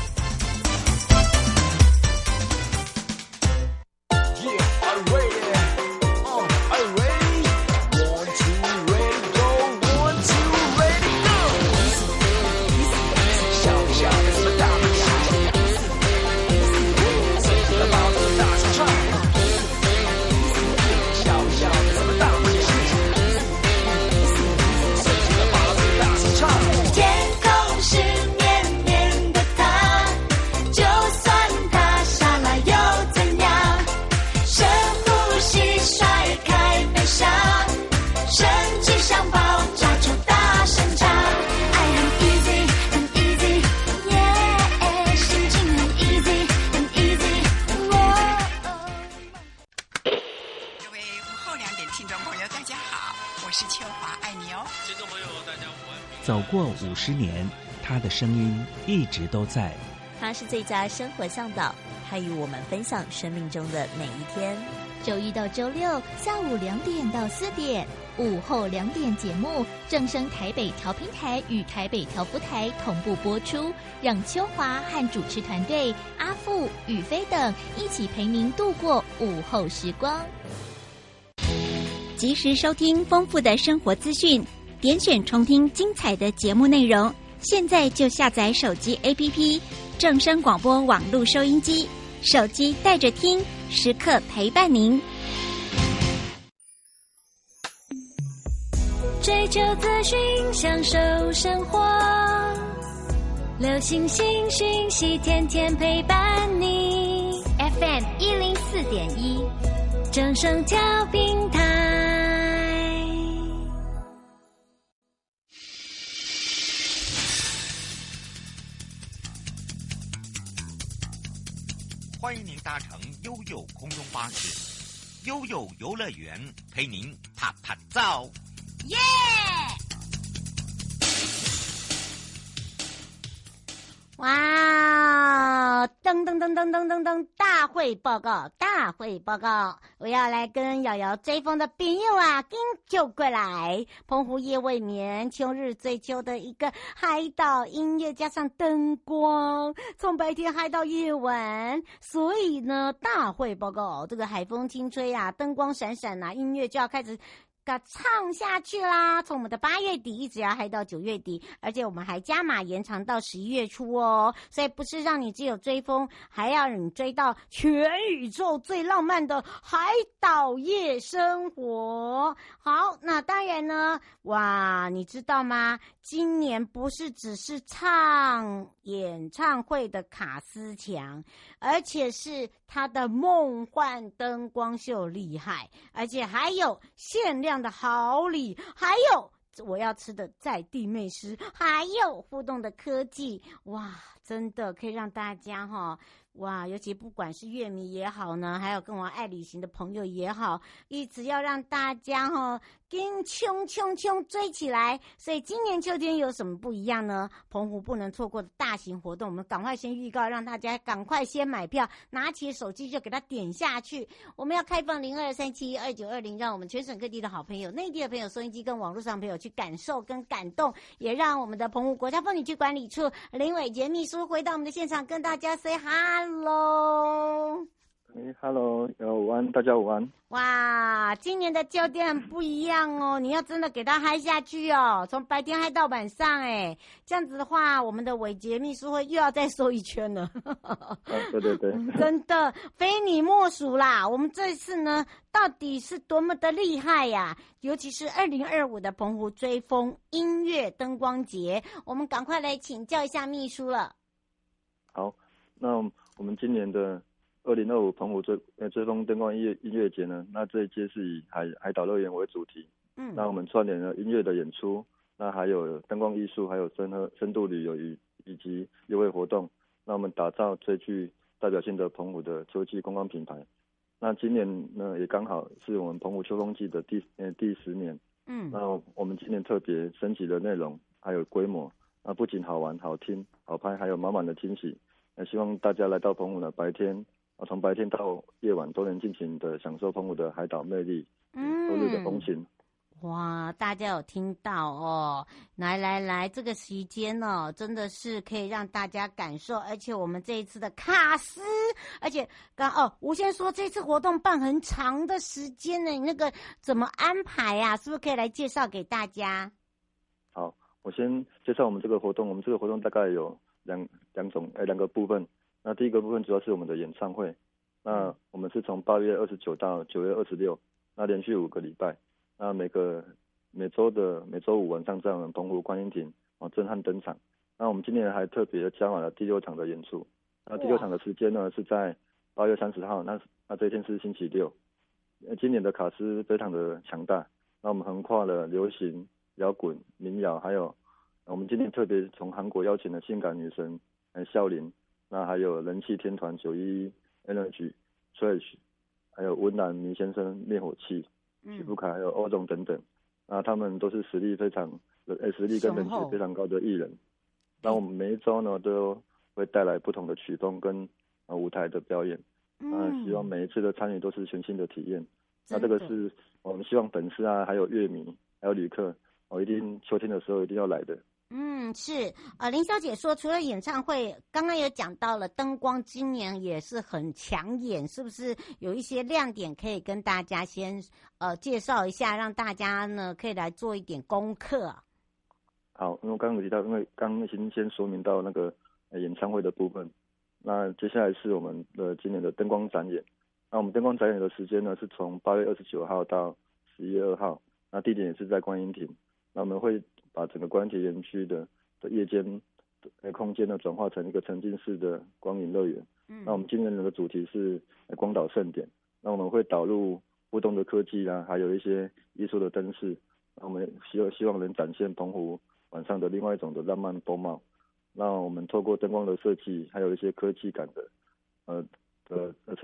[SPEAKER 15] 走过50年，他的声音一直都在。
[SPEAKER 16] 他是最佳生活向导，他与我们分享生命中的每一天。
[SPEAKER 10] 周一到周六下午2点到4点，午后2点节目正声台北调频台与台北调布台同步播出，让秋华和主持团队阿富、宇飞等一起陪您度过午后时光。
[SPEAKER 17] 及时收听丰富的生活资讯，点选重听精彩的节目内容。现在就下载手机 APP 正声广播网络收音机，手机带着听，时刻陪伴您。
[SPEAKER 13] 追求资讯，享受生活，流行新讯息，天天陪伴你。
[SPEAKER 4] FM 104.1，
[SPEAKER 13] 正声调频台。
[SPEAKER 3] 欢迎您搭乘悠悠空中巴士，悠悠游乐园陪您啪啪照。
[SPEAKER 5] 耶！哇！噔噔噔噔噔噔噔！大会报告，大会报告！我要来跟瑶瑶追风的朋友啊，跟就过来。澎湖夜未眠，秋日最秋的一个海岛音乐加上灯光，从白天嗨到夜晚。所以呢，大会报告，这个海风轻吹啊，灯光闪闪啊，音乐就要开始唱下去啦！从我们的8月底一直要嗨到9月底，而且我们还加码延长到11月初哦。所以不是让你只有追风，还要你追到全宇宙最浪漫的海岛夜生活。好，那当然呢，哇，你知道吗？今年不是只是唱演唱会的卡斯强，而且是他的梦幻灯光秀厉害，而且还有限量的好礼，还有我要吃的在地美食，还有互动的科技，哇，真的可以让大家哇，尤其不管是乐迷也好呢，还有跟我爱旅行的朋友也好，一直要让大家跟冲追起来。所以今年秋天有什么不一样呢？澎湖不能错过的大型活动，我们赶快先预告，让大家赶快先买票，拿起手机就给它点下去。我们要开放02372920，让我们全省各地的好朋友、内地的朋友、收音机跟网络上的朋友去感受跟感动，也让我们的澎湖国家风景区管理处林伟杰秘书回到我们的现场，跟大家 say hello。
[SPEAKER 18] Hello， 午安，大家午安。
[SPEAKER 5] 哇，今年的焦点很不一样哦，你要真的给它嗨下去哦，从白天嗨到晚上哎，这样子的话，我们的伟杰秘书会又要再收一圈了。
[SPEAKER 18] 对对对，
[SPEAKER 5] 真的非你莫属啦！我们这次呢，到底是多么的厉害呀！尤其是2025的澎湖追风音乐灯光节，我们赶快来请教一下秘书了。
[SPEAKER 18] 好，那我们今年的2025澎湖追风灯光音乐节呢，那这一届是以海岛乐园为主题。那我们串联了音乐的演出，那还有灯光艺术，还有深度旅游以及优惠活动。那我们打造最具代表性的澎湖的秋季观光品牌。那今年呢，也刚好是我们澎湖秋风季的第10年。那我们今年特别升级了内容，还有规模。那不仅好玩、好听、好拍，还有满满的惊喜。希望大家来到澎湖的白天。从白天到夜晚都能尽情的享受澎湖的海岛魅力，周日的风情。
[SPEAKER 5] 哇，大家有听到哦？来，这个时间哦，真的是可以让大家感受，而且我们这一次的卡司，而且吴先说这次活动办很长的时间呢，你那个怎么安排啊？是不是可以来介绍给大家？
[SPEAKER 18] 好，我先介绍我们这个活动。我们这个活动大概有两个部分。那第一个部分主要是我们的演唱会，那我们是从8月29到9月26，那连续5个礼拜，那每周五晚上在我们澎湖观音亭震撼登场。那我们今年还特别加码了第6场的演出，那第6场的时间呢是在8月30号，那这一天是星期六。今年的卡司非常的强大，那我们横跨了流行、摇滚、民谣，还有我们今年特别从韩国邀请了性感女神孝琳。那还有人气天团911 Energy、Trash， 还有温岚、迷先生、灭火器、许富凯，还有欧总等等。那他们都是实力跟人气非常高的艺人。那我们每一周呢都会带来不同的曲风跟舞台的表演。希望每一次的参与都是全新的体验。那这个是我们希望粉丝啊，还有乐迷，还有旅客，一定秋天的时候一定要来的。
[SPEAKER 5] 是林小姐说，除了演唱会，刚刚有讲到了灯光，今年也是很抢眼，是不是有一些亮点可以跟大家先介绍一下，让大家呢可以来做一点功课？
[SPEAKER 18] 好，因为刚刚有提到，因为刚已经先说明到那个演唱会的部分，那接下来是我们的今年的灯光展演。那我们灯光展演的时间呢是从8月29号到11月2号，那地点也是在观音亭。那我们会把整个观音亭园区的夜间空间呢转化成一个沉浸式的光影乐园。那我们今年的主题是光岛盛典。那我们会导入互动的科技啊，还有一些艺术的灯饰。那我们希望能展现澎湖晚上的另外一种的浪漫风貌。那我们透过灯光的设计，还有一些科技感的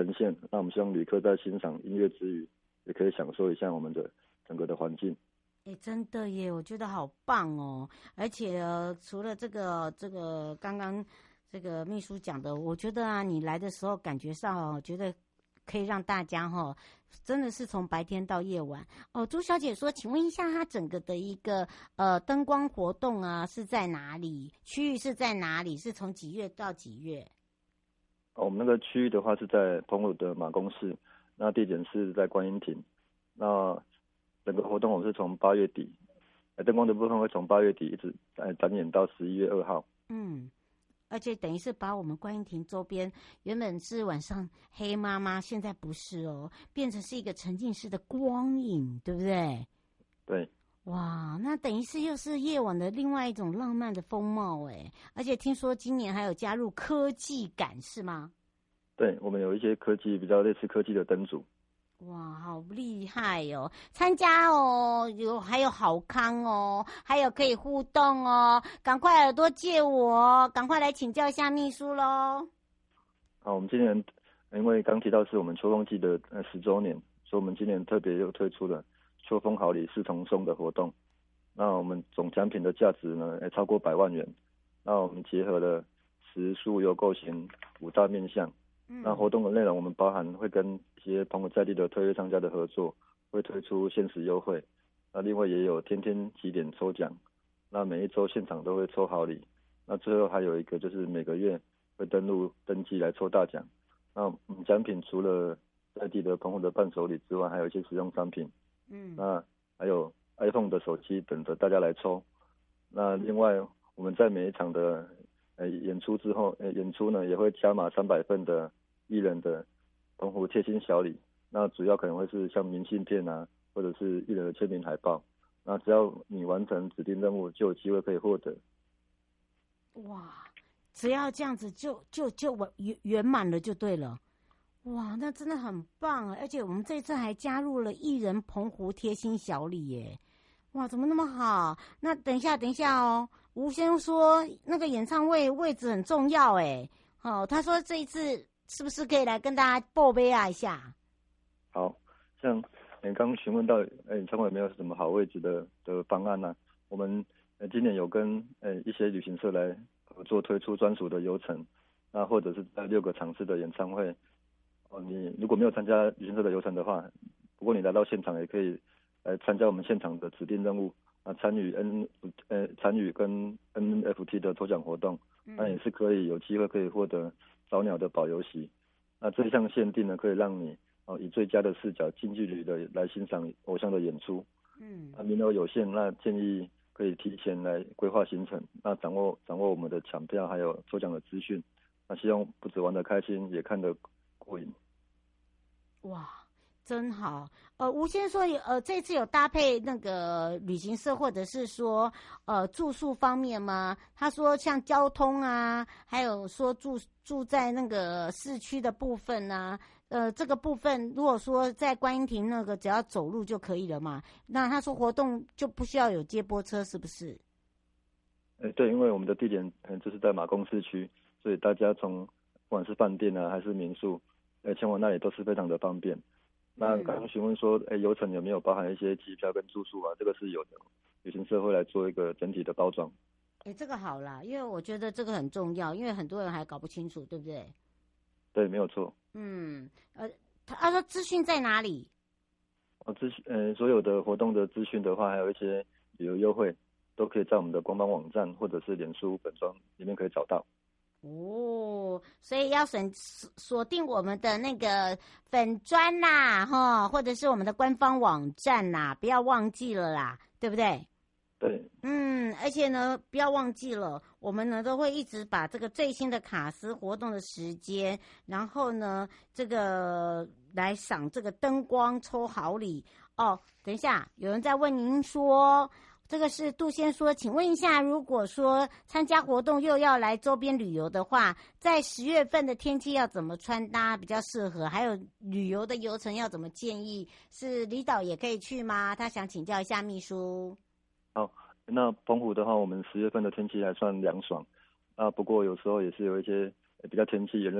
[SPEAKER 18] 呈现。那我们希望旅客在欣赏音乐之余，也可以享受一下我们的整个的环境。
[SPEAKER 5] 真的耶，我觉得好棒哦！而且除了这个刚刚这个秘书讲的，我觉得啊，你来的时候感觉上觉得可以让大家真的是从白天到夜晚朱小姐说，请问一下，它整个的一个灯光活动啊是在哪里？区域是在哪里？是从几月到几月？
[SPEAKER 18] 我们那个区域的话是在澎湖的马公市，那地点是在观音亭。那整个活动我们是从8月底，灯光的部分会从8月底一直展演到11月2号。
[SPEAKER 5] 而且等于是把我们观音亭周边原本是晚上黑妈妈，现在不是变成是一个沉浸式的光影，对不对？
[SPEAKER 18] 对。
[SPEAKER 5] 哇，那等于是又是夜晚的另外一种浪漫的风貌而且听说今年还有加入科技感，是吗？
[SPEAKER 18] 对，我们有一些科技比较类似科技的灯组。
[SPEAKER 5] 哇，好厉害哦！参加还有好康还有可以互动赶快耳朵借我，赶快来请教一下秘书咯。
[SPEAKER 18] 好，我们今年因为刚提到是我们秋风季的10周年，所以我们今年特别又推出了秋风好礼4重送的活动。那我们总奖品的价值呢超过100万元。那我们结合了食宿游购行5大面向。那活动的内容我们包含会跟一些澎湖在地的特约商家的合作，会推出限时优惠。那另外也有天天集点抽奖，那每一周现场都会抽好礼。那最后还有一个就是每个月会登记来抽大奖。那我们奖品除了在地的澎湖的伴手礼之外，还有一些实用商品。那还有 iPhone 的手机等着大家来抽。那另外我们在每一场的演出之后，演出呢也会加码300份的艺人的澎湖贴心小礼。那主要可能会是像明信片啊，或者是艺人的签名海报。那只要你完成指定任务，就有机会可以获得。
[SPEAKER 5] 哇，只要这样子就圆满了就对了。哇，那真的很棒！而且我们这次还加入了艺人澎湖贴心小礼耶。哇，怎么那么好？那等一下吴先生说那个演唱会位置很重要他说这一次是不是可以来跟大家报备一下？
[SPEAKER 18] 好，像刚询问到演唱会有没有什么好位置的方案呢？我们今年有跟一些旅行社来合作推出专属的游程，那或者是在6个场次的演唱会你如果没有参加旅行社的游程的话，不过你来到现场也可以来参加我们现场的指定任务参与跟 NFT 的抽奖活动，那也是可以有机会可以获得早鸟的保游席。那这一项限定呢，可以让你以最佳的视角近距离的来欣赏偶像的演出。名额有限，那建议可以提前来规划行程，那掌握我们的抢票还有抽奖的资讯。那希望不止玩得开心，也看得过瘾。
[SPEAKER 5] 哇，真好！吴先生说，这次有搭配那个旅行社或者是说住宿方面吗？他说像交通啊，还有说住在那个市区的部分啊，这个部分如果说在观音亭那个只要走路就可以了嘛，那他说活动就不需要有接驳车，是不是？
[SPEAKER 18] 对，因为我们的地点就是在马公市区，所以大家从不管是饭店啊还是民宿前往那里都是非常的方便。那刚刚询问说游程有没有包含一些机票跟住宿啊？这个是有的，旅行社会来做一个整体的包装。
[SPEAKER 5] 这个好啦，因为我觉得这个很重要，因为很多人还搞不清楚，对不对？
[SPEAKER 18] 对，没有错。
[SPEAKER 5] 他说资讯在哪里？
[SPEAKER 18] 所有的活动的资讯的话，还有一些旅游优惠，都可以在我们的官方网站或者是脸书本专里面可以找到。
[SPEAKER 5] 所以要锁定我们的那个粉专啦，或者是我们的官方网站啦，不要忘记了啦，对不对？
[SPEAKER 18] 对。
[SPEAKER 5] 而且呢，不要忘记了，我们呢都会一直把这个最新的卡司活动的时间，然后呢这个来赏这个灯光抽好礼等一下，有人在问您说。这个是杜先说，请问一下，如果说参加活动又要来周边旅游的话，在10月份的天气要怎么穿搭比较适合？还有旅游的游程要怎么建议？是离岛也可以去吗？他想请教一下秘书。
[SPEAKER 18] 好，那澎湖的话，我们10月份的天气还算凉爽不过有时候也是有一些比较天气炎热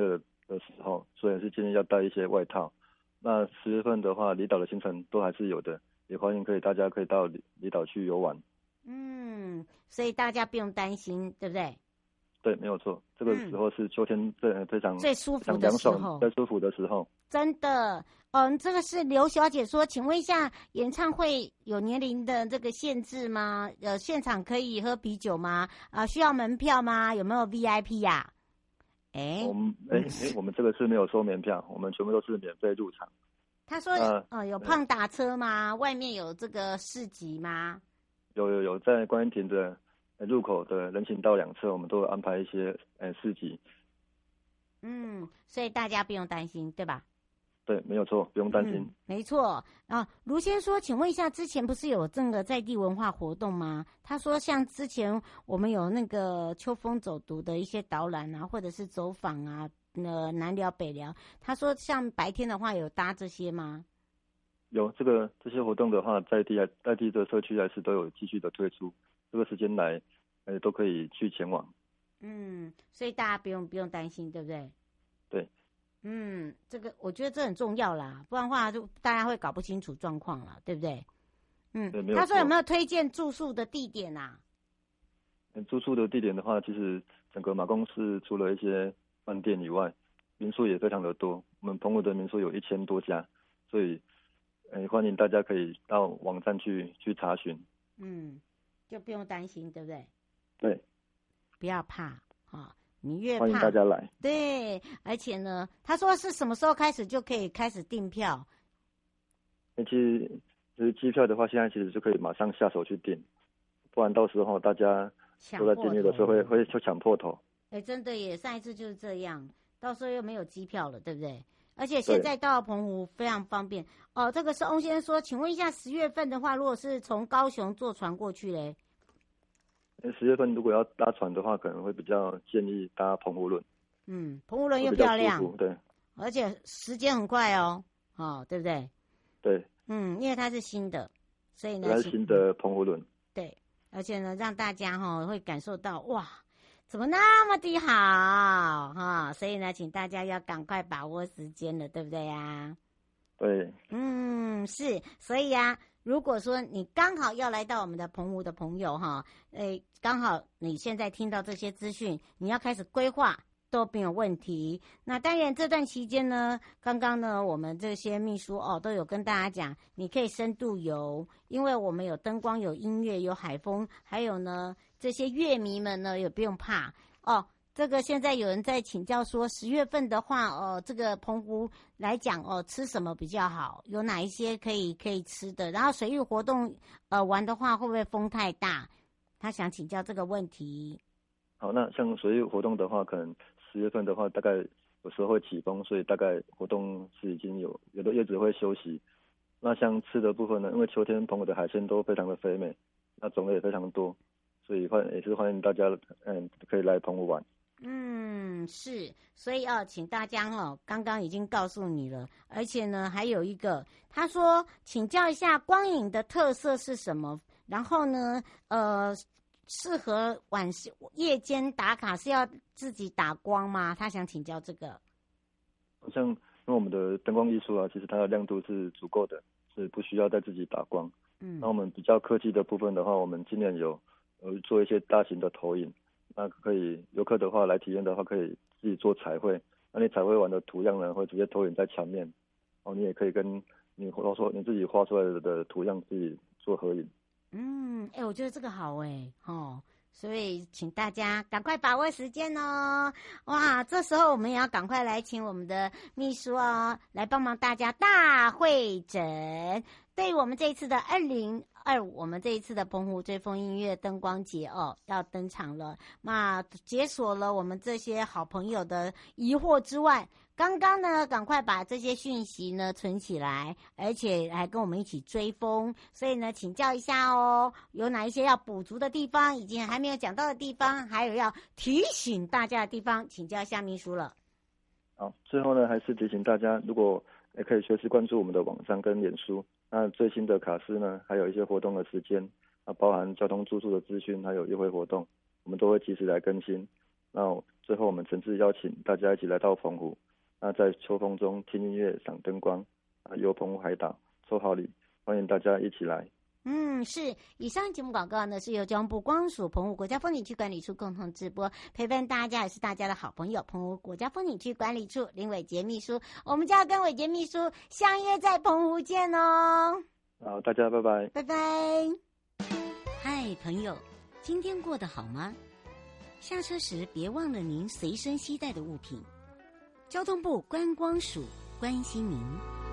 [SPEAKER 18] 的时候，所以是建议要带一些外套。那10月份的话，离岛的行程都还是有的，也欢迎大家可以到离岛去游玩。
[SPEAKER 5] 所以大家不用担心，对不对？
[SPEAKER 18] 对，没有错。这个时候是秋天非常
[SPEAKER 5] 最舒服的时候，
[SPEAKER 18] 最舒服的时候。
[SPEAKER 5] 真的，这个是刘小姐说，请问一下，演唱会有年龄的这个限制吗？现场可以喝啤酒吗？需要门票吗？有没有 VIP 呀？
[SPEAKER 18] 我们这个是没有收门票，我们全部都是免费入场。
[SPEAKER 5] 他说，有胖打车吗？外面有这个市集吗？
[SPEAKER 18] 有，在观音亭的入口的人行道两侧，我们都有安排一些市集。
[SPEAKER 5] 所以大家不用担心，对吧？
[SPEAKER 18] 对，没有错，不用担心。
[SPEAKER 5] 没错啊。卢先说，请问一下，之前不是有这个在地文化活动吗？他说，像之前我们有那个秋风走读的一些导览啊，或者是走访啊，南寮北寮。他说，像白天的话有搭这些吗？
[SPEAKER 18] 有这些活动的话，在地的社区还是都有继续的推出，这个时间来，都可以去前往。
[SPEAKER 5] 所以大家不用担心，对不对？
[SPEAKER 18] 对。
[SPEAKER 5] 这个我觉得这很重要啦，不然的话就大家会搞不清楚状况了，对不对？
[SPEAKER 18] 对，
[SPEAKER 5] 他说有没有推荐住宿的地点啊？
[SPEAKER 18] 住宿的地点的话，其实整个马公市除了一些饭店以外，民宿也非常的多。我们澎湖的民宿有1000多家，所以欢迎大家可以到网站去查询。
[SPEAKER 5] 就不用担心，对不对？
[SPEAKER 18] 对，
[SPEAKER 5] 不要怕啊。你越怕，
[SPEAKER 18] 欢迎大家来。
[SPEAKER 5] 对，而且呢，他说是什么时候开始就可以开始订票？
[SPEAKER 18] 其实机票的话，现在其实就可以马上下手去订，不然到时候大家都在订阅的时候会抢破头。
[SPEAKER 5] 真的耶，上一次就是这样，到时候又没有机票了，对不对？而且现在到澎湖非常方便哦。这个是翁先生说，请问一下，10月份的话，如果是从高雄坐船过去嘞
[SPEAKER 18] ？10月份如果要搭船的话，可能会比较建议搭澎湖轮。
[SPEAKER 5] 澎湖轮又漂亮，
[SPEAKER 18] 对，
[SPEAKER 5] 而且时间很快哦，对不对？
[SPEAKER 18] 对，
[SPEAKER 5] 因为它是新的，所以呢，
[SPEAKER 18] 它是新的澎湖轮。
[SPEAKER 5] 对，而且呢，让大家会感受到哇，怎么那么的好所以呢，请大家要赶快把握时间了，对不对呀？
[SPEAKER 18] 对，
[SPEAKER 5] 是，所以啊。如果说你刚好要来到我们的澎湖的朋友刚好你现在听到这些资讯，你要开始规划都没有问题。那当然这段期间呢，刚刚呢我们这些秘书都有跟大家讲，你可以深度游，因为我们有灯光、有音乐、有海风，还有呢这些乐迷们呢也不用怕这个现在有人在请教说，10月份的话，这个澎湖来讲吃什么比较好？有哪一些可以吃的？然后水域活动玩的话，会不会风太大？他想请教这个问题。
[SPEAKER 18] 好，那像水域活动的话，可能10月份的话，大概有时候会起风，所以大概活动是已经有的叶子会休息。那像吃的部分呢，因为秋天澎湖的海鲜都非常的肥美，那种类也非常多，所以也是欢迎大家可以来澎湖玩。
[SPEAKER 5] 是，所以请大家刚刚已经告诉你了，而且呢还有一个，他说请教一下光影的特色是什么？然后呢适合夜间打卡是要自己打光吗？他想请教这个。
[SPEAKER 18] 像因为我们的灯光艺术啊，其实它的亮度是足够的，是不需要再自己打光。那我们比较科技的部分的话，我们今年有做一些大型的投影。那可以游客的话来体验的话，可以自己做彩绘。那你彩绘完的图样呢，会直接投影在墙面。你也可以跟你自己画出来的图样自己做合影。
[SPEAKER 5] 我觉得这个好所以请大家赶快把握时间哦。哇，这时候我们也要赶快来请我们的秘书来帮忙大家大会诊。对于我们这一次的2025，我们这一次的澎湖追风音乐灯光节要登场了。那解锁了我们这些好朋友的疑惑之外，刚刚呢赶快把这些讯息呢存起来，而且还跟我们一起追风。所以呢请教一下有哪一些要补足的地方，以及还没有讲到的地方，还有要提醒大家的地方，请教一下秘书了。
[SPEAKER 18] 好，最后呢还是提醒大家，如果也可以随时关注我们的网站跟脸书，那最新的卡司呢，还有一些活动的时间，包含交通住宿的资讯，还有优惠活动，我们都会及时来更新。那最后我们诚挚邀请大家一起来到澎湖， 那在秋风中听音乐、赏灯光，游澎湖海岛、抽好礼，欢迎大家一起来。
[SPEAKER 5] 是。以上节目广告呢是由交通部光署澎湖国家风景区管理处共同直播，陪伴大家也是大家的好朋友澎湖国家风景区管理处林伟杰秘书，我们就要跟伟杰秘书相约在澎湖见哦。
[SPEAKER 18] 好，大家拜拜。
[SPEAKER 5] 拜拜。嗨，朋友，今天过得好吗？下车时别忘了您随身携带的物品。交通部观光署关心您。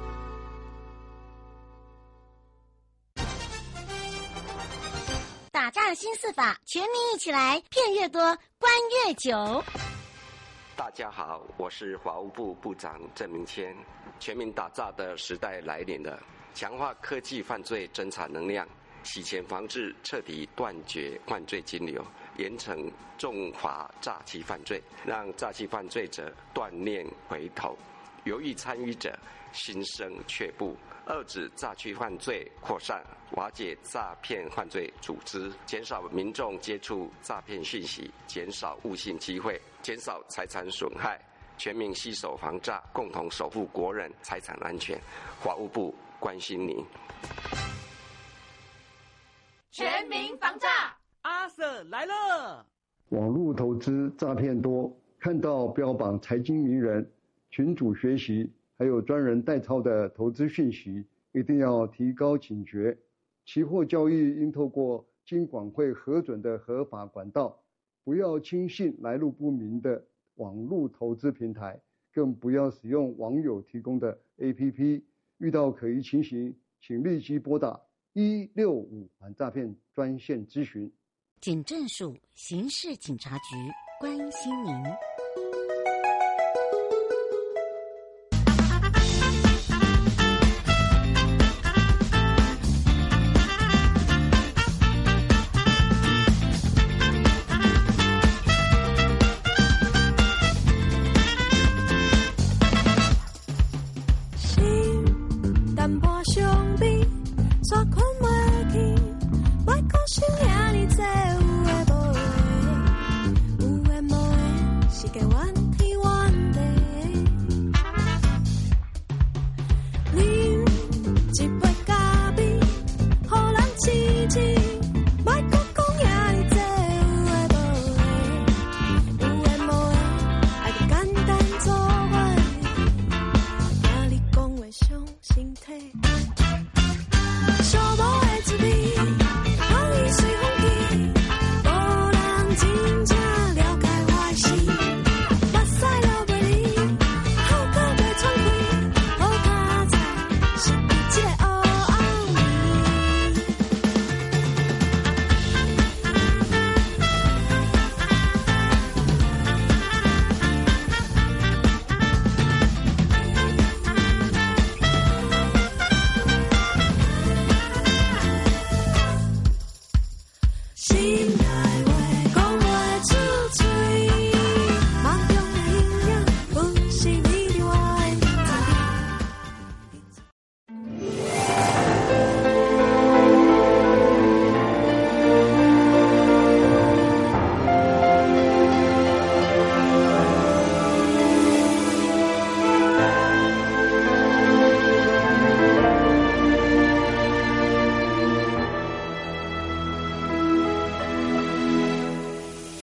[SPEAKER 5] 打诈新四法，全民一起来，骗越多，关越久。
[SPEAKER 19] 大家好，我是法务部部长郑明谦。全民打诈的时代来临了，强化科技犯罪侦查能量，洗钱防治，彻底断绝犯罪金流，严惩重罚诈欺犯罪，让诈欺犯罪者断念回头，犹豫参与者心生却步，遏止诈欺犯罪扩散，瓦解诈骗犯罪组织，减少民众接触诈骗讯息，减少误信机会，减少财产损害，全民携手防诈，共同守护国人财产安全。法务部关心您。
[SPEAKER 20] 全民防诈，
[SPEAKER 21] 阿 Sir 来了。
[SPEAKER 22] 网络投资诈骗多，看到标榜财经名人、群组学习，还有专人代操的投资讯息，一定要提高警觉。期货交易应透过金管会核准的合法管道，不要轻信来路不明的网络投资平台，更不要使用网友提供的 APP。遇到可疑情形，请立即拨打165反诈骗专线咨询。
[SPEAKER 5] 警政署刑事警察局关心您。
[SPEAKER 13] 给完